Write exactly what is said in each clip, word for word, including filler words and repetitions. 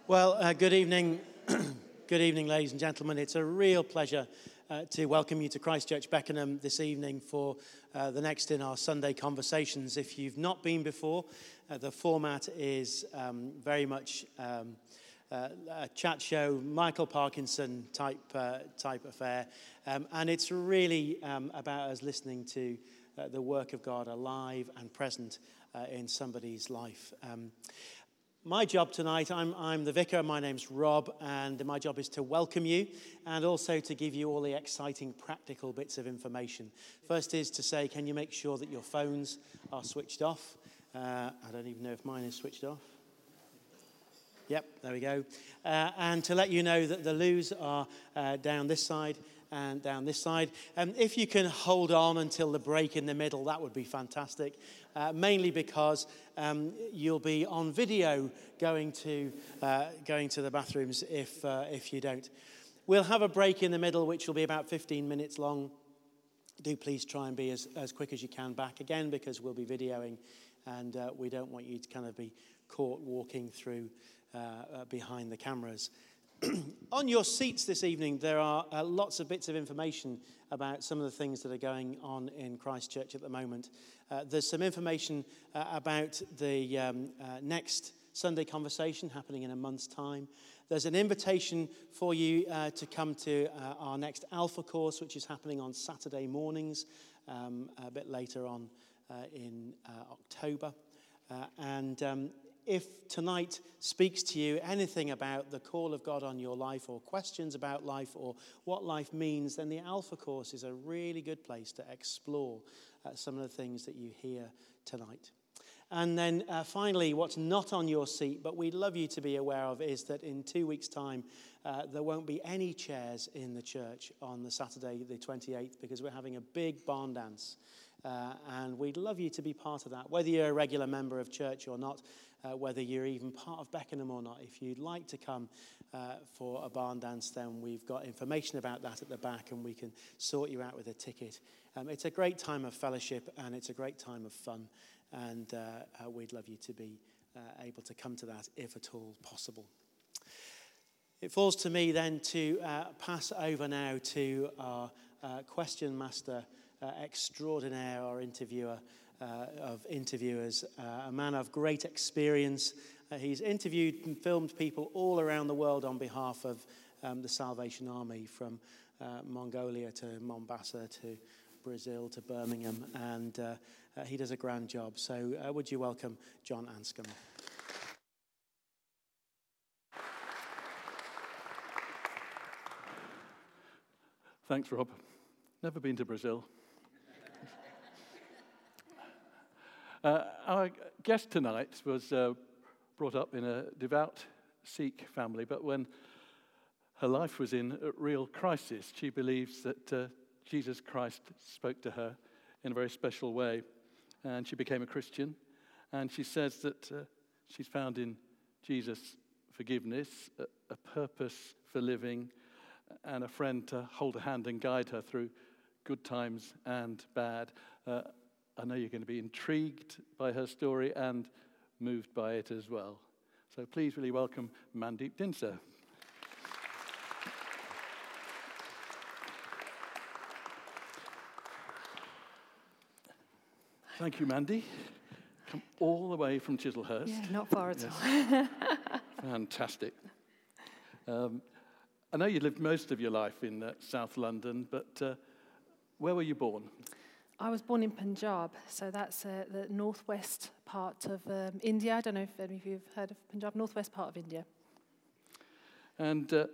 Well, uh, good evening. Good evening, ladies and gentlemen. It's a real pleasure uh, to welcome you to Christchurch Beckenham this evening for uh, the next in our Sunday conversations. If you've not been before, uh, the format is um, very much um, uh, a chat show, Michael Parkinson type uh, type affair, um, and it's really um, about us listening to uh, the work of God alive and present uh, in somebody's life. Um, My job tonight, I'm, I'm the vicar, my name's Rob, and my job is to welcome you and also to give you all the exciting practical bits of information. First is to say, can you make sure that your phones are switched off? Uh, I don't even know if mine is switched off. Yep, there we go. Uh, and to let you know that the loos are uh, down this side and down this side. Um, if you can hold on until the break in the middle, that would be fantastic. Uh, mainly because um, you'll be on video going to uh, going to the bathrooms if uh, if you don't. We'll have a break in the middle, which will be about fifteen minutes long. Do please try and be as, as quick as you can back again, because we'll be videoing, and uh, we don't want you to kind of be caught walking through uh, uh, behind the cameras. On your seats this evening, there are uh, lots of bits of information about some of the things that are going on in Christchurch at the moment. Uh, there's some information uh, about the um, uh, next Sunday conversation happening in a month's time. There's an invitation for you uh, to come to uh, our next Alpha course, which is happening on Saturday mornings, um, a bit later on uh, in uh, October. Uh, and um, If tonight speaks to you anything about the call of God on your life, or questions about life, or what life means, then the Alpha course is a really good place to explore uh, some of the things that you hear tonight. And then uh, finally, what's not on your seat, but we'd love you to be aware of, is that in two weeks' time, uh, there won't be any chairs in the church on the Saturday, the twenty-eighth, because we're having a big barn dance. Uh, and we'd love you to be part of that, whether you're a regular member of church or not, uh, whether you're even part of Beckenham or not. If you'd like to come uh, for a barn dance, then we've got information about that at the back, and we can sort you out with a ticket. Um, it's a great time of fellowship, and it's a great time of fun, and uh, uh, we'd love you to be uh, able to come to that if at all possible. It falls to me then to uh, pass over now to our uh, question master Uh, extraordinaire, or interviewer uh, of interviewers, uh, a man of great experience. Uh, he's interviewed and filmed people all around the world on behalf of um, the Salvation Army, from uh, Mongolia to Mombasa to Brazil to Birmingham, and uh, uh, he does a grand job. So uh, would you welcome John Anscombe? Thanks, Rob. Never been to Brazil. Uh, our guest tonight was uh, brought up in a devout Sikh family, but when her life was in a real crisis, she believes that uh, Jesus Christ spoke to her in a very special way, and she became a Christian. And she says that uh, she's found in Jesus forgiveness, a, a purpose for living, and a friend to hold her hand and guide her through good times and bad. Uh, I know you're going to be intrigued by her story and moved by it as well. So please really welcome Mandeep Dinser. Thank you, Mandy. Come all the way from Chislehurst. Yeah, not far at yes. all. Fantastic. Um, I know you lived most of your life in uh, South London, but uh, where were you born? I was born in Punjab, so that's uh, the northwest part of um, India. I don't know if any of you have heard of Punjab, northwest part of India. And uh,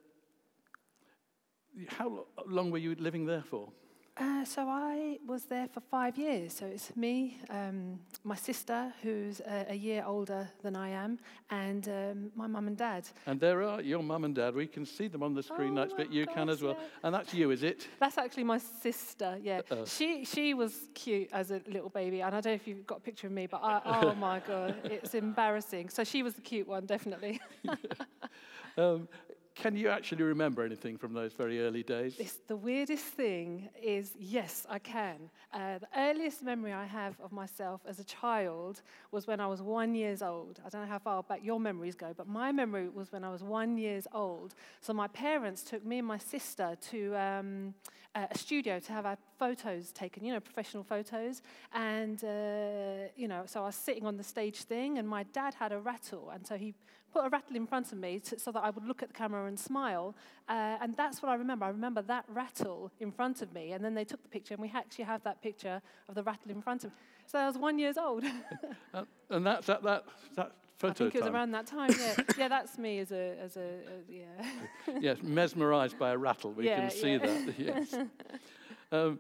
how lo- long were you living there for? Uh, so I was there for five years. So it's me, um, my sister, who's a, a year older than I am, and um, my mum and dad. And there are your mum and dad. We can see them on the screen. Oh, That's bit you gosh, can as well. yeah. And that's you, is it? That's actually my sister, yeah. Uh-oh. She she was cute as a little baby, and I don't know if you've got a picture of me, but I, oh my God, it's embarrassing. So she was the cute one, definitely. um, can you actually remember anything from those very early days? It's the weirdest thing is, yes, I can. Uh, the earliest memory I have of myself as a child was when I was one years old. I don't know how far back your memories go, but my memory was when I was one years old. So my parents took me and my sister to um, a studio to have our photos taken, you know, professional photos. And, uh, you know, so I was sitting on the stage thing, and my dad had a rattle, and so he put a rattle in front of me to, so that I would look at the camera and smile. Uh, and that's what I remember. I remember that rattle in front of me. And then they took the picture, and we actually have that picture of the rattle in front of me. So I was one years old. uh, and that's at that, that photo I think it was time. around that time, yeah. Yeah, that's me as a, as a, as, yeah. Yes, mesmerised by a rattle. We yeah, can see yeah. that, yes. um,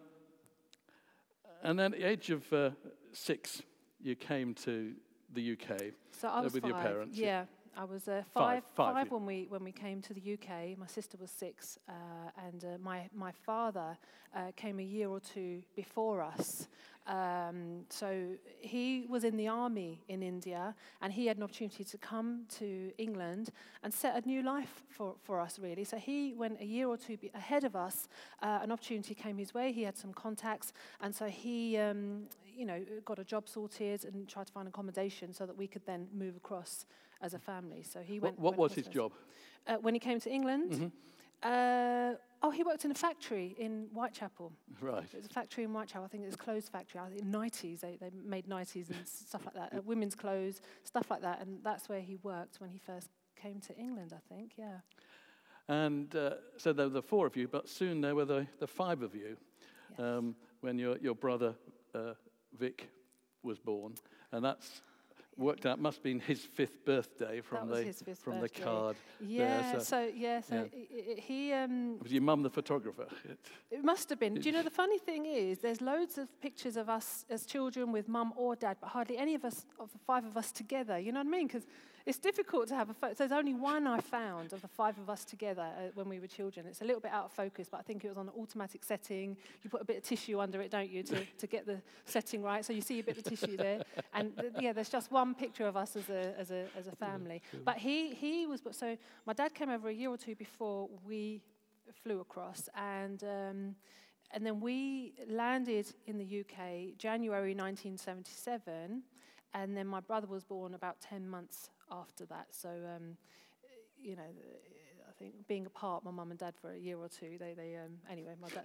and then at the age of uh, six, you came to the U K so I was uh, with five, your parents. Yeah. I was uh, Five, five, five, five yeah. when we when we came to the U K. My sister was six, uh, and uh, my my father uh, came a year or two before us. Um, so he was in the army in India, and he had an opportunity to come to England and set a new life for, for us, really. So he went a year or two be- ahead of us. Uh, an opportunity came his way. He had some contacts, and so he, um, you know, got a job sorted and tried to find accommodation so that we could then move across as a family. So he went. What, what went was his across job? uh, when he came to England? Mm-hmm. Uh, oh, he worked in a factory in Whitechapel. Right. It was a factory in Whitechapel. I think it was a clothes factory. I think nighties. They they made nighties and stuff like that. Uh, women's clothes, stuff like that. And that's where he worked when he first came to England, I think. Yeah. And uh, so there were the four of you, but soon there were the, the five of you Yes. um, when your, your brother uh, Vic was born. And that's worked out, must have been his fifth birthday from, That was the, his fifth from birthday. the card. Yeah. there. So, So yeah. So yeah. i- i- he. Um, was your mum the photographer? It, It must have been. Do you know, the funny thing is, there's loads of pictures of us as children with mum or dad, but hardly any of us, of the five of us together. You know what I mean? Because it's difficult to have a photo. So there's only one I found of the five of us together uh, when we were children. It's a little bit out of focus, but I think it was on an automatic setting. You put a bit of tissue under it, don't you, to, to get the setting right. So you see a bit of tissue there. And th- yeah, there's just one picture of us as a as a as a family. But he he was. So my dad came over a year or two before we flew across, and um, and then we landed in the U K January nineteen seventy-seven, and then my brother was born about ten months after that. So, um, you know, I think being apart, my mum and dad for a year or two, they they um, anyway, my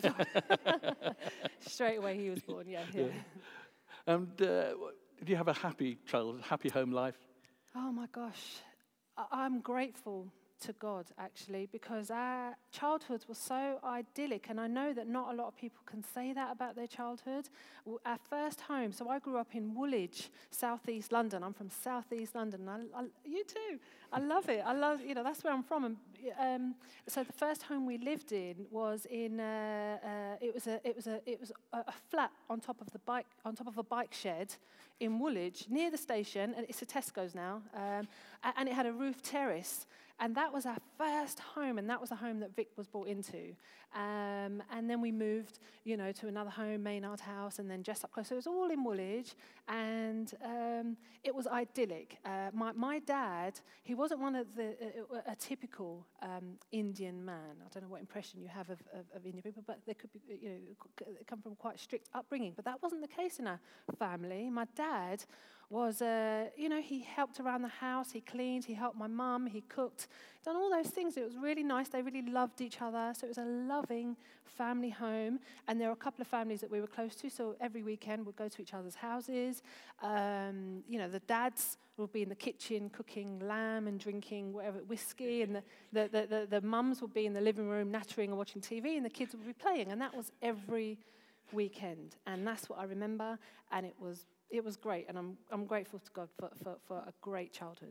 dad straight away he was born. Yeah, yeah. yeah. And uh, did you have a happy childhood, happy home life? Oh my gosh, I- I'm grateful to God, actually, because our childhood was so idyllic, and I know that not a lot of people can say that about their childhood. Our first home, so I grew up in Woolwich, southeast London. I'm from southeast London. I, I, you too. I love it. I love, you know, that's where I'm from. And um, so the first home we lived in was in, uh, uh, it was a, it was a, it was a, a flat on top of the bike, on top of a bike shed in Woolwich, near the station, and it's a Tesco's now, um, and it had a roof terrace. And that was our first home, and that was the home that Vic was brought into. Um, and then we moved, you know, to another home, Maynard House, and then Jessup Close. So it was all in Woolwich, and um, it was idyllic. Uh, my, my dad, he wasn't one of the uh, a typical um, Indian man. I don't know what impression you have of, of, of Indian people, but they could be, you know, come from quite strict upbringing. But that wasn't the case in our family. My dad was, uh, you know, he helped around the house, he cleaned, he helped my mum, he cooked, done all those things. It was really nice. They really loved each other. So it was a loving family home. And there were a couple of families that we were close to, so every weekend we'd go to each other's houses. Um, you know, the dads would be in the kitchen cooking lamb and drinking whatever, whiskey, and the, the, the, the, the mums would be in the living room nattering and watching T V, and the kids would be playing. And that was every weekend. And that's what I remember, and it was It was great, and I'm I'm grateful to God for, for, for a great childhood.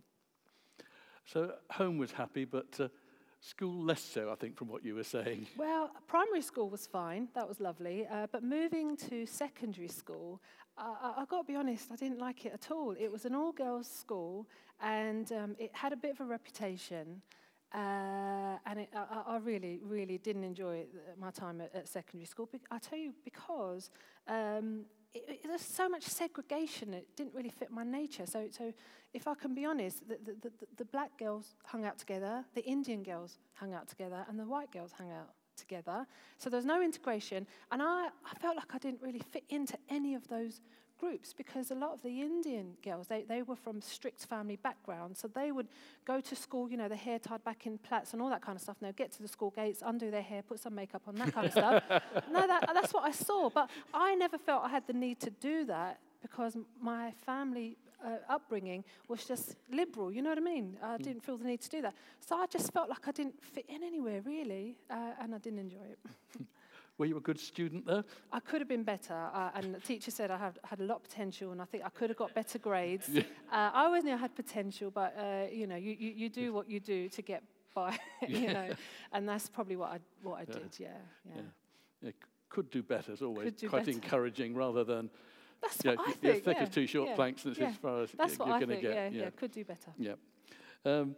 So home was happy, but uh, school less so, I think, from what you were saying. Well, primary school was fine. That was lovely. Uh, but moving to secondary school, uh, I, I've got to be honest, I didn't like it at all. It was an all-girls school, and um, it had a bit of a reputation. Uh, and it, I, I really, really didn't enjoy it, my time at, at secondary school. I tell you, because... Um, it, it, there's so much segregation, it didn't really fit my nature. So, so if I can be honest, the, the, the, the black girls hung out together, the Indian girls hung out together, and the white girls hung out together. So there's no integration, and I, I felt like I didn't really fit into any of those groups, because a lot of the Indian girls, they, they were from strict family backgrounds, so they would go to school, you know, the hair tied back in plaits and all that kind of stuff, and they'd get to the school gates, undo their hair, put some makeup on, that kind of stuff. No, that, that's what I saw, but I never felt I had the need to do that, because my family uh, upbringing was just liberal, you know what I mean? I didn't feel the need to do that. So I just felt like I didn't fit in anywhere, really, uh, and I didn't enjoy it. Were you a good student, though? I could have been better, uh, and the teacher said I had, had a lot of potential, and I think I could have got better grades. Yeah. Uh, I always knew I had potential, but, uh, you know, you, you, you do what you do to get by, you Yeah. know, and that's probably what I, what I Yeah. did, yeah, yeah. Yeah. Yeah, c- could do better is always Could do quite better. encouraging, rather than That's you what know, I you're think, thick yeah, as two short yeah, planks, and it's yeah. as far as That's you're what I going to think, get. yeah, yeah, could do better. Yeah. Um,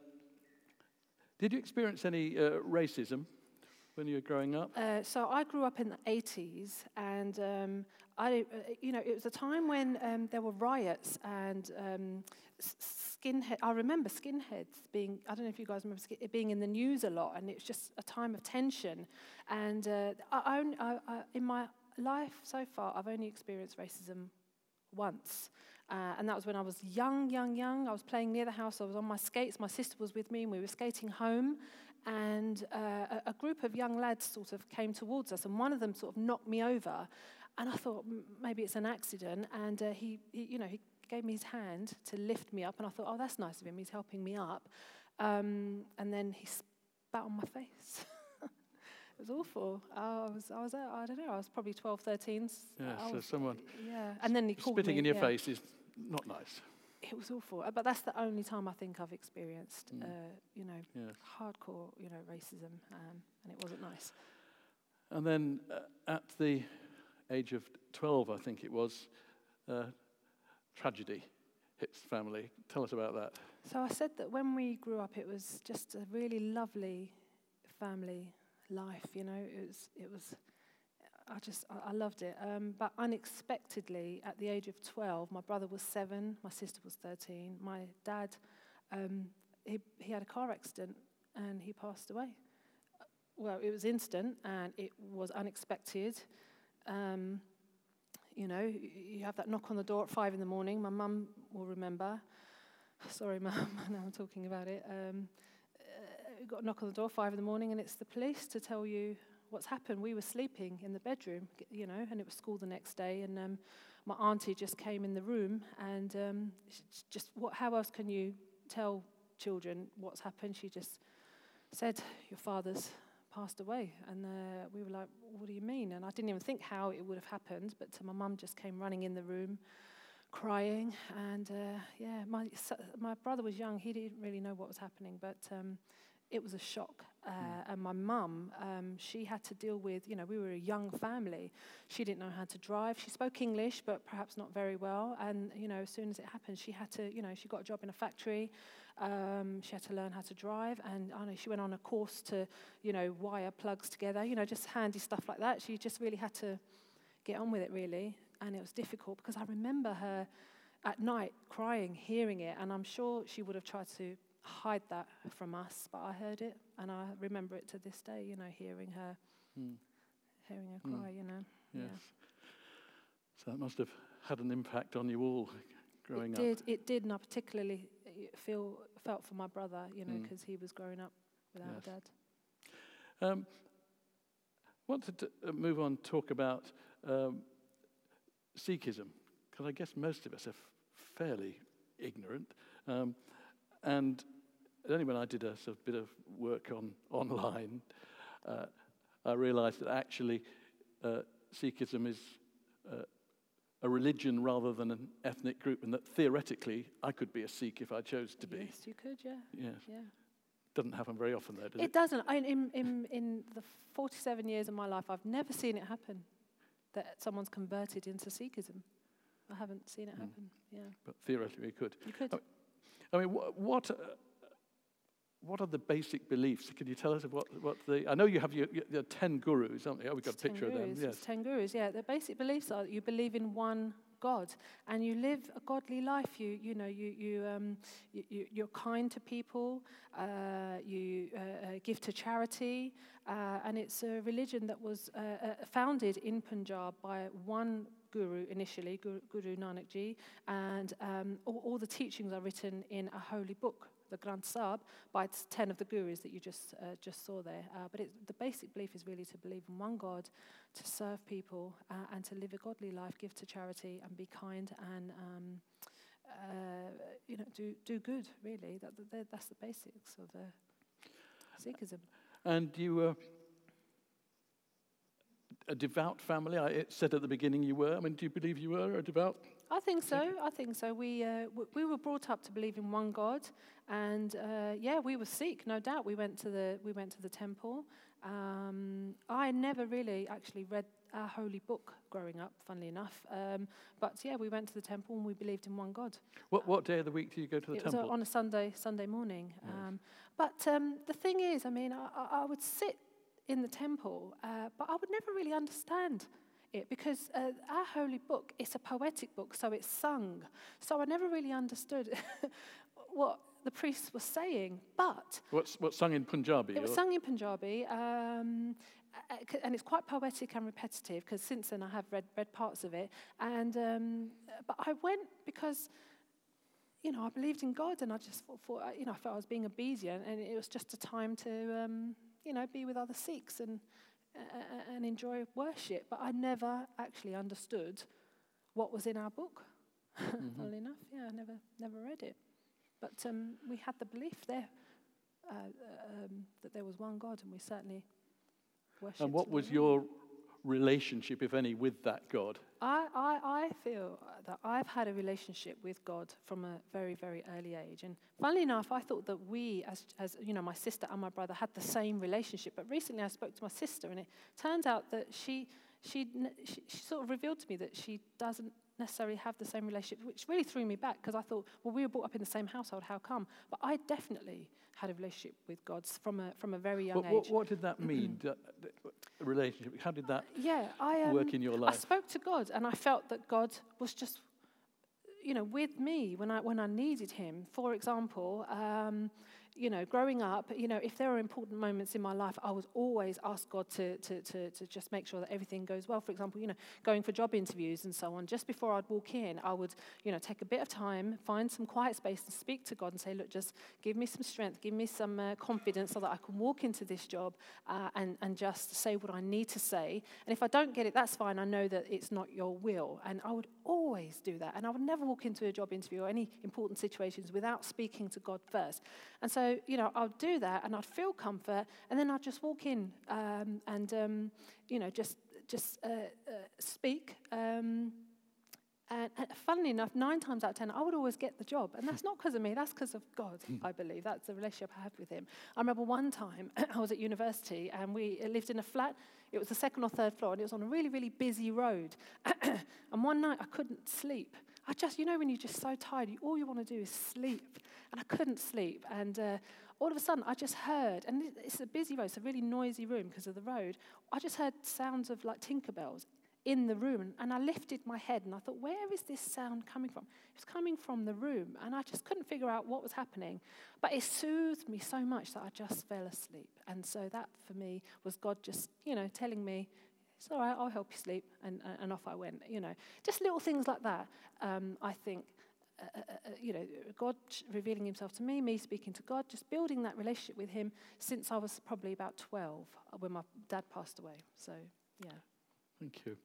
did you experience any uh, racism when you were growing up? Uh, so I grew up in the eighties, and um, I, uh, you know, it was a time when um, there were riots and um, s- skinhead. I remember skinheads being. I don't know if you guys remember skin, it being in the news a lot, and it was just a time of tension. And uh, I, only, I, I, in my life so far, I've only experienced racism once. Uh, and that was when I was young, young, young. I was playing near the house. I was on my skates. My sister was with me, and we were skating home. And uh, a, a group of young lads sort of came towards us, and one of them sort of knocked me over. And I thought, m- maybe it's an accident. And uh, he, he, you know, he gave me his hand to lift me up. And I thought, oh, that's nice of him. He's helping me up. Um, and then he spat on my face. It was awful. I was, I was, uh, I don't know, I was probably twelve, thirteen. Yeah, I so was- someone Yeah, and then he called spitting me, in your yeah. face is not nice. It was awful, Uh, but that's the only time I think I've experienced, Mm. uh, you know, Yeah. hardcore, you know, racism, um, and it wasn't nice. And then uh, at the age of twelve, I think it was, uh, tragedy hits the family. Tell us about that. So I said that when we grew up, it was just a really lovely family life. You know, it was, it was. I just, I, I loved it. Um, but unexpectedly, at the age of twelve, my brother was seven, my sister was thirteen. My dad, um, he he had a car accident and he passed away. Well, it was instant and it was unexpected. Um, you know, you have that knock on the door at five in the morning. My mum will remember. Sorry, Mum, now I'm talking about it. Um, uh, got a knock on the door five in the morning, and it's the police to tell you what's happened. We were sleeping in the bedroom, you know, and it was school the next day. And um, my auntie just came in the room, and um, just what? How else can you tell children what's happened? She just said, "Your father's passed away," and uh, we were like, "What do you mean?" And I didn't even think how it would have happened, but uh, my mum just came running in the room, crying, and uh, yeah, my my brother was young; he didn't really know what was happening, but um, it was a shock. Uh, mm. And my mum, um, she had to deal with, you know, we were a young family. She didn't know how to drive. She spoke English, but perhaps not very well. And you know, as soon as it happened, she had to, you know, she got a job in a factory. Um, she had to learn how to drive, and I know she went on a course to, you know, wire plugs together. You know, just handy stuff like that. She just really had to get on with it, really. And it was difficult because I remember her at night crying, hearing it, and I'm sure she would have tried to hide that from us, but I heard it, and I remember it to this day, you know, hearing her Mm. hearing her cry, Mm. you know. Yes. Yeah. So that must have had an impact on you all growing It up. did, it did, and I particularly feel felt for my brother, you know, Mm. because he was growing up without Yes. a dad. Um, wanted to uh, move on, talk about um, Sikhism, because I guess most of us are f- fairly ignorant. Um, and only when I did a sort of bit of work on online, uh, I realized that actually uh, Sikhism is uh, a religion rather than an ethnic group, and that theoretically I could be a Sikh if I chose to be. Yes, you could, yeah. Yes. Yeah. Doesn't happen very often, though, does It it? doesn't. I, in, in, in the forty-seven years of my life, I've never seen it happen, that someone's converted into Sikhism. I haven't seen it happen, yeah. But theoretically, we could. You could. I mean, I mean, wh- what uh, what are the basic beliefs? Can you tell us what, what the... I know you have your, your, your ten gurus, aren't you? Oh, we've got It's a picture of them. gurus. Yes. It's ten gurus, yeah. The basic beliefs are that you believe in one God, and you live a godly life. You, you know, you, you, um, you, you you're kind to people. Uh, you uh, uh, give to charity, uh, and it's a religion that was uh, uh, founded in Punjab by one guru initially, Guru, Guru Nanak Ji, and um, all, all the teachings are written in a holy book, the Granth Sahib, by ten of the gurus that you just uh, just saw there. Uh, but it, the basic belief is really to believe in one God, to serve people, uh, and to live a godly life, give to charity, and be kind, and um, uh, you know, do do good. Really, that, that that's the basics of uh, Sikhism. And you were a devout family. I, it said at the beginning you were. I mean, do you believe you were a devout? I think so. I think so. We uh, w- we were brought up to believe in one God, and uh, yeah, we were Sikh, no doubt. We went to the we went to the temple. Um, I never really actually read our holy book growing up, funnily enough. Um, but yeah, we went to the temple and we believed in one God. What what day of the week do you go to the it temple? It was on a Sunday Sunday morning. Yes. Um, but um, the thing is, I mean, I, I would sit in the temple, uh, but I would never really understand it, because uh, our holy book is a poetic book, so it's sung. So I never really understood what the priest was saying. But what's what's sung in Punjabi? It was or? sung in Punjabi, um, and it's quite poetic and repetitive. Because since then I have read read parts of it, and um, but I went because, you know, I believed in God, and I just thought, thought you know, I felt I was being obedient, and it was just a time to um, you know, be with other Sikhs and. Uh, and enjoy worship, but I never actually understood what was in our book. Mm-hmm. Funnily enough, yeah, I never, never read it. But um, we had the belief there uh, um, that there was one God, and we certainly worshipped. And what was your relationship, if any, with that God? I, I, I feel that I've had a relationship with God from a very, very early age. And funnily enough, I thought that we, as, as you know, my sister and my brother, had the same relationship. But recently I spoke to my sister, and it turns out that she, she, she, she sort of revealed to me that she doesn't necessarily have the same relationship, which really threw me back, because I thought, well, we were brought up in the same household, how come? But I definitely had a relationship with God from a from a very young what, age. What, what did that mean, the, the relationship? How did that yeah, I, um, work in your life? I spoke to God, and I felt that God was just, you know, with me when I when I needed Him. For example, um, you know, growing up, you know, if there were important moments in my life, I would always ask God to, to, to, to just make sure that everything goes well. For example, you know, going for job interviews and so on, just before I'd walk in, I would, you know, take a bit of time, find some quiet space and speak to God and say, look, just give me some strength, give me some uh, confidence so that I can walk into this job uh, and, and just say what I need to say. And if I don't get it, that's fine. I know that it's not your will. And I would always do that. And I would never walk into a job interview or any important situations without speaking to God first. And so, you know, I'd do that, and I'd feel comfort, and then I'd just walk in um, and, um, you know, just just uh, uh, speak. Um, and, and funnily enough, nine times out of ten, I would always get the job. And that's not because of me, that's because of God, I believe. That's the relationship I have with Him. I remember one time, I was at university, and we lived in a flat. It was the second or third floor, and it was on a really, really busy road. And one night, I couldn't sleep. I just, you know, when you're just so tired, you, all you want to do is sleep. And I couldn't sleep. And uh, all of a sudden, I just heard, and it's a busy road, it's a really noisy room because of the road. I just heard sounds of like Tinkerbells in the room. And I lifted my head, and I thought, where is this sound coming from? It was coming from the room. And I just couldn't figure out what was happening. But it soothed me so much that I just fell asleep. And so that, for me, was God just, you know, telling me, it's all right, I'll help you sleep, and, and off I went, you know. Just little things like that, um, I think, uh, uh, you know, God revealing Himself to me, me speaking to God, just building that relationship with Him since I was probably about twelve, when my dad passed away. So, yeah. Thank you.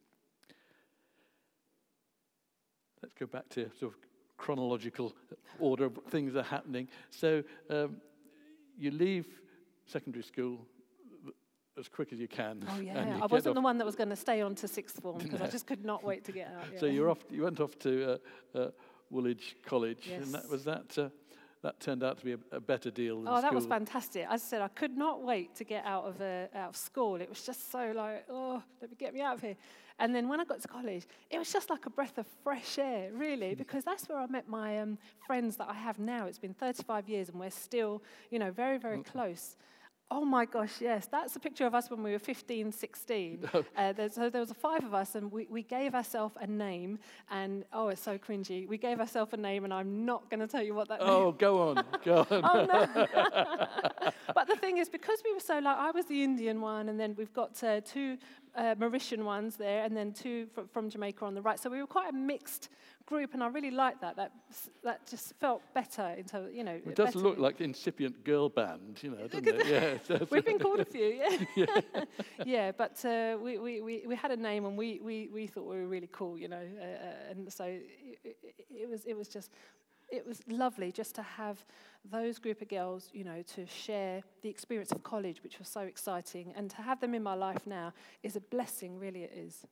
Let's go back to sort of chronological order of things that are happening. So um, you leave secondary school as quick as you can. Oh yeah, I wasn't the one that was going to stay on to sixth form, because no. I just could not wait to get out. Yeah. So you're off. You went off to uh, uh, Woolwich College, yes. and that was that. Uh, that turned out to be a, a better deal than Oh, that school. was fantastic. As I said, I could not wait to get out of uh, out of school. It was just so like, oh, let me get me out of here. And then when I got to college, it was just like a breath of fresh air, really, because that's where I met my um, friends that I have now. It's been thirty-five years, and we're still, you know, very, very Okay. close. Oh my gosh, yes. That's a picture of us when we were fifteen, sixteen. uh, there, so there was five of us, and we, we gave ourselves a name, and oh, it's so cringy. We gave ourselves a name, and I'm not going to tell you what that name is. Oh, go on, go on. Oh, no. But the thing is, because we were so like, I was the Indian one, and then we've got uh, two uh, Mauritian ones there, and then two fr- from Jamaica on the right. So we were quite a mixed group, and I really liked that. That that just felt better in terms, you know. It does better. look like incipient girl band, you know, doesn't it? Yeah, it does. We've been called a few, yeah. Yeah, yeah but uh, we, we, we, we had a name, and we, we, we thought we were really cool, you know. Uh, and so it, it, it was it was just it was lovely just to have those group of girls, you know, to share the experience of college, which was so exciting, and to have them in my life now is a blessing. Really, it is.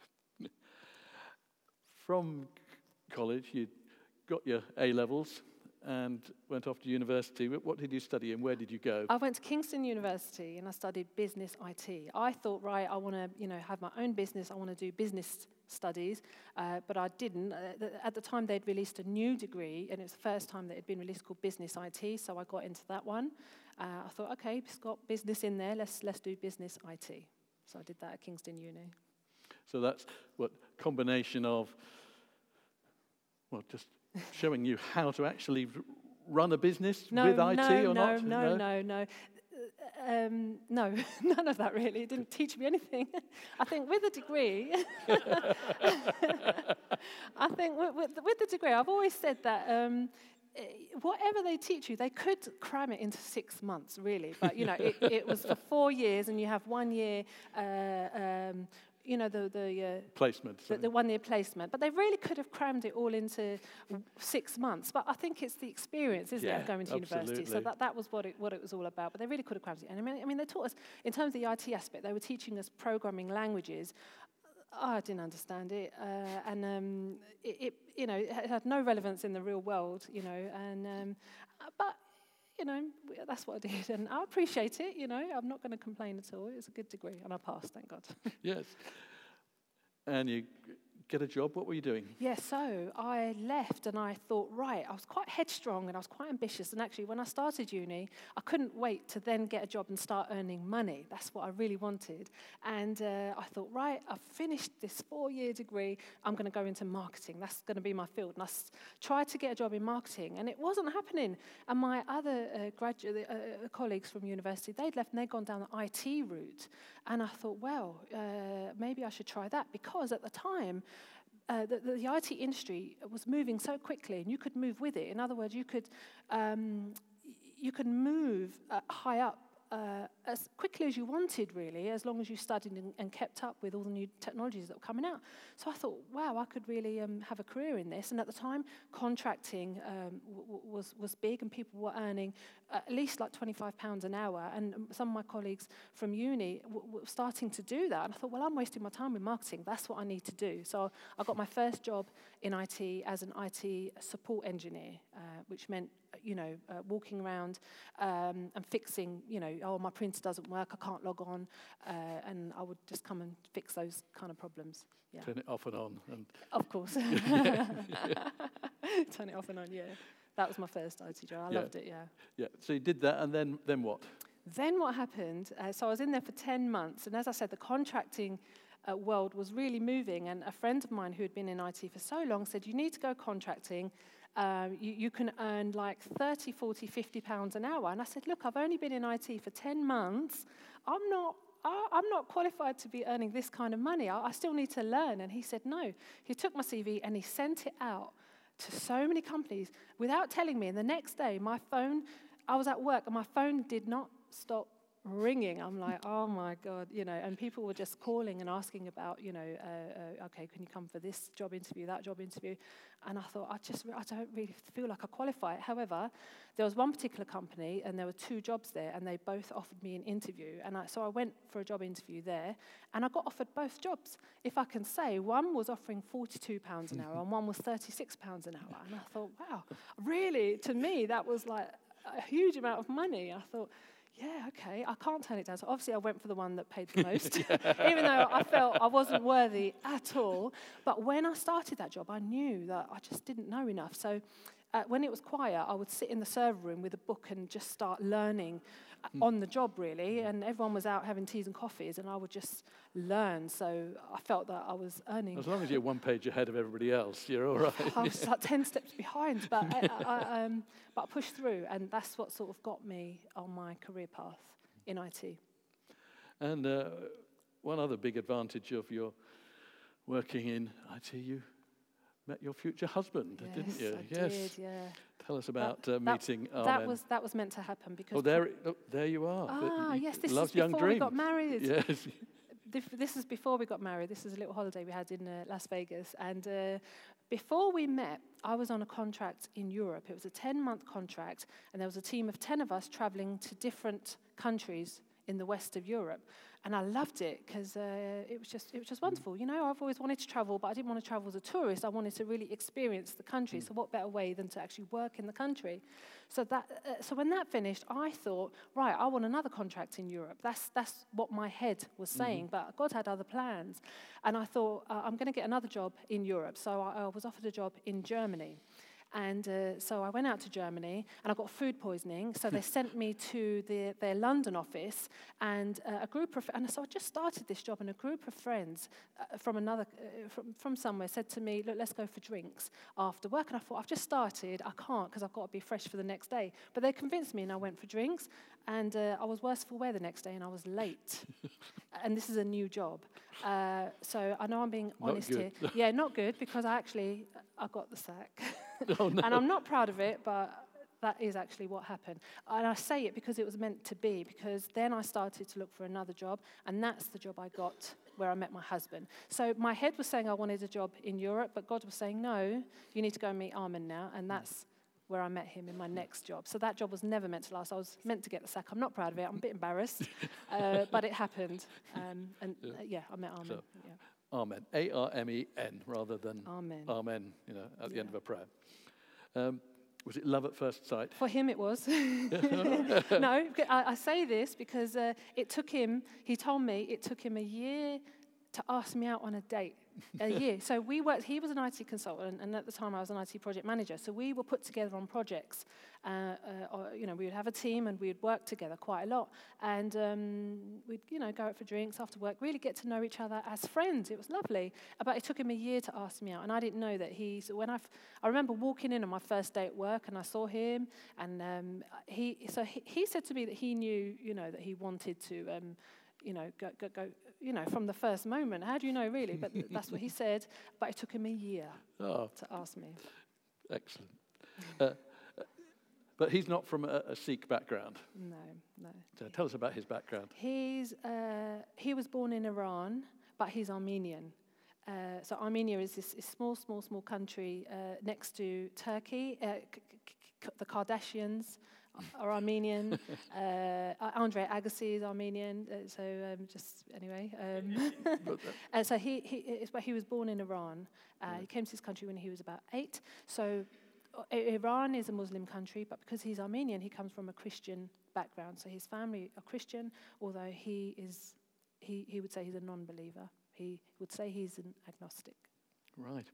From college, you got your A levels and went off to university. What did you study and where did you go? I went to Kingston University and I studied business I T. I thought, right, I want to, you know, have my own business. I want to do business studies, uh, but I didn't. Uh, th- at the time, they'd released a new degree, and it was the first time that it had been released, called Business I T. So I got into that one. Uh, I thought, okay, it's got business in there. Let's let's do Business I T. So I did that at Kingston Uni. So that's what combination of, well, just showing you how to actually r- run a business No, with I T no, or no, not? no, no, no. Um, no, none of that really. It didn't teach me anything. I think with a degree, I think with, with, with the degree, I've always said that um, eh, whatever they teach you, they could cram it into six months, really. But, you know, it, it was for four years, and you have one year, uh, um, you know, the... the uh, Placement. The, sorry. the one-year placement. But they really could have crammed it all into six months. But I think it's the experience, isn't Yeah, it, of going to university. So absolutely. that, that was what it, what it was all about. But they really could have crammed it. And I mean, I mean, they taught us, in terms of the I T aspect, they were teaching us programming languages. I didn't understand it. Uh, and, um, it, it, you know, it had no relevance in the real world, you know. And um, But... You know, that's what I did, and I appreciate it, you know. I'm not going to complain at all. It's a good degree, and I passed, thank God. Yes. And you get a job. What were you doing? Yeah, so I left and I thought, right, I was quite headstrong and I was quite ambitious. And actually, when I started uni, I couldn't wait to then get a job and start earning money. That's what I really wanted. And uh, I thought, right, I've finished this four-year degree. I'm going to go into marketing. That's going to be my field. And I s- tried to get a job in marketing, and it wasn't happening. And my other uh, graduate uh, colleagues from university, they'd left and they'd gone down the I T route. And I thought, well, uh, maybe I should try that, because at the time, Uh, the, the, the I T industry was moving so quickly, and you could move with it. In other words, you could um, you could move uh, high up uh, as quickly as you wanted, really, as long as you studied and, and kept up with all the new technologies that were coming out. So I thought, wow, I could really um, have a career in this. And at the time, contracting um, w- was was big, and people were earning at least like twenty-five pounds an hour. And some of my colleagues from uni w- were starting to do that. And I thought, well, I'm wasting my time with marketing. That's what I need to do. So I got my first job in I T as an I T support engineer, uh, which meant, you know, uh, walking around um, and fixing, you know, oh, my printer doesn't work, I can't log on, uh, and I would just come and fix those kind of problems. Yeah. Turn it off and on. And Of course. Turn it off and on, yeah. That was my first I T job. I Yeah. loved it, yeah. yeah. So you did that, and then then what? Then what happened, uh, so I was in there for ten months, and as I said, the contracting uh, world was really moving, and a friend of mine who had been in I T for so long said, you need to go contracting. Um, you, you can earn like thirty, forty, fifty pounds an hour. And I said, look, I've only been in I T for ten months. I'm not I, I'm not qualified to be earning this kind of money. I, I still need to learn. And he said, no. He took my C V and he sent it out to so many companies without telling me. And the next day, my phone, I was at work, and my phone did not stop ringing. I'm like, oh my God, you know, and people were just calling and asking about, you know, uh, uh, okay, can you come for this job interview, that job interview? And I thought, I just, I don't really feel like I qualify. However, there was one particular company and there were two jobs there and they both offered me an interview. And I, so I went for a job interview there and I got offered both jobs. If I can say, one was offering forty-two pounds an hour and one was thirty-six pounds an hour. And I thought, wow, really, to me, that was like a huge amount of money. I thought, yeah, okay, I can't turn it down. So obviously I went for the one that paid the most, even though I felt I wasn't worthy at all. But when I started that job, I knew that I just didn't know enough. So uh, when it was quiet, I would sit in the server room with a book and just start learning mm. on the job, really. And everyone was out having teas and coffees, and I would just learn. So I felt that I was earning. As long as you're one page ahead of everybody else, you're all right. I was like ten steps behind, but I, I, um, but I pushed through, and that's what sort of got me on my career path in I T. And uh, one other big advantage of your working in I T, you met your future husband, yes, didn't you? I yes, did, yeah. Tell us about that, uh, meeting that, that was that was meant to happen because. Oh, there, oh, there you are. Ah, you, yes, this loves is young before dreams. we got married. Yes. This is before we got married. This is a little holiday we had in uh, Las Vegas, and uh, before we met, I was on a contract in Europe. It was a ten-month contract, and there was a team of ten of us traveling to different countries in the west of Europe. And I loved it because uh, it was just it was just wonderful. You know, I've always wanted to travel, but I didn't want to travel as a tourist. I wanted to really experience the country. Mm. So what better way than to actually work in the country? So that uh, so when that finished, I thought, right, I want another contract in Europe. That's that's what my head was saying. Mm-hmm. But God had other plans, and I thought uh, I'm going to get another job in Europe. So I, I was offered a job in Germany. And uh, so I went out to Germany, and I got food poisoning. So they sent me to the, their London office, and uh, a group of and so I just started this job, and a group of friends uh, from another uh, from from somewhere said to me, "Look, let's go for drinks after work." And I thought, I've just started, I can't because I've got to be fresh for the next day. But they convinced me, and I went for drinks, and uh, I was worse for wear the next day, and I was late. And this is a new job, uh, so I know I'm being honest here. Yeah, not good because I actually I got the sack. Oh, no. And I'm not proud of it, but that is actually what happened. And I say it because it was meant to be, because then I started to look for another job, and that's the job I got where I met my husband. So my head was saying I wanted a job in Europe, but God was saying, no, you need to go and meet Armin now, and that's where I met him in my next job. So that job was never meant to last. I was meant to get the sack. I'm not proud of it. I'm a bit embarrassed, uh, but it happened. Um, and uh, yeah, I met Armin. So, yeah. Amen. A R M E N rather than Amen. Amen, you know, at the yeah. end of a prayer. Um, was it love at first sight? For him it was. No, I, I say this because uh, it took him, he told me it took him a year to ask me out on a date. A year. So we worked, he was an I T consultant, and at the time I was an I T project manager. So we were put together on projects. Uh, uh, or, you know, we would have a team and we'd work together quite a lot. And um, we'd, you know, go out for drinks after work, really get to know each other as friends. It was lovely. But it took him a year to ask me out. And I didn't know that he, so when I, I remember walking in on my first day at work and I saw him. And um, he, so he, he said to me that he knew, you know, that he wanted to, um, you know, go, go, go, you know, from the first moment. How do you know, really? But that's what he said. But it took him a year oh. to ask me. Excellent. Uh, but he's not from a, a Sikh background. No, no. So tell us about his background. He's uh, he was born in Iran, but he's Armenian. Uh, so Armenia is this, this small, small, small country uh, next to Turkey. Uh, c- c- the Kardashians are Armenian. uh, Andre Agassi is Armenian. Uh, so um, just anyway, um, and so he he he was born in Iran. Uh, yeah. He came to this country when he was about eight. So uh, Iran is a Muslim country, but because he's Armenian, he comes from a Christian background. So his family are Christian, although he is he he would say he's a non-believer. He would say he's an agnostic. Right.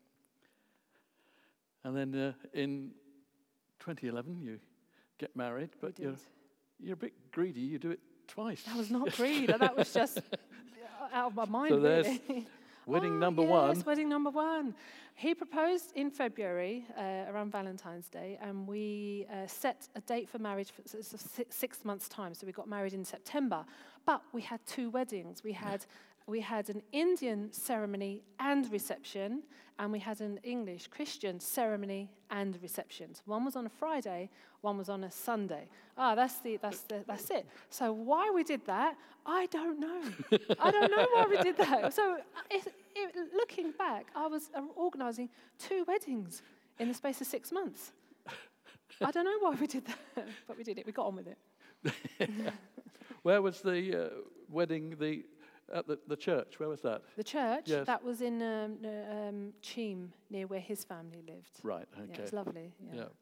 And then uh, in twenty eleven, you get married, but you're, you're a bit greedy. You do it twice. That was not greed. That was just out of my mind, so there's really. wedding oh, number yes, one. Yes, wedding number one. He proposed in February, uh, around Valentine's Day, and we uh, set a date for marriage for six, six months' time. So we got married in September. But we had two weddings. We had we had an Indian ceremony and reception, and we had an English Christian ceremony and reception. So one was on a Friday, one was on a Sunday. Ah, that's the that's the that's it. So why we did that, I don't know. I don't know why we did that. So it, it, looking back, I was uh, organising two weddings in the space of six months. I don't know why we did that, but we did it. We got on with it. Where was the uh, wedding? The At the, the church, where was that? The church? Yes. That was in um, um, Cheam, near where his family lived. Right, okay. Yeah, it's lovely. Yeah. Yeah.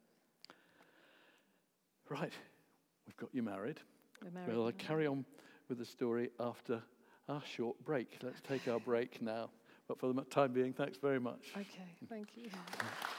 Right, we've got you married. We're married. Well, I'll now. carry on with the story after our short break. Let's take our break now. But for the time being, thanks very much. Okay, thank you.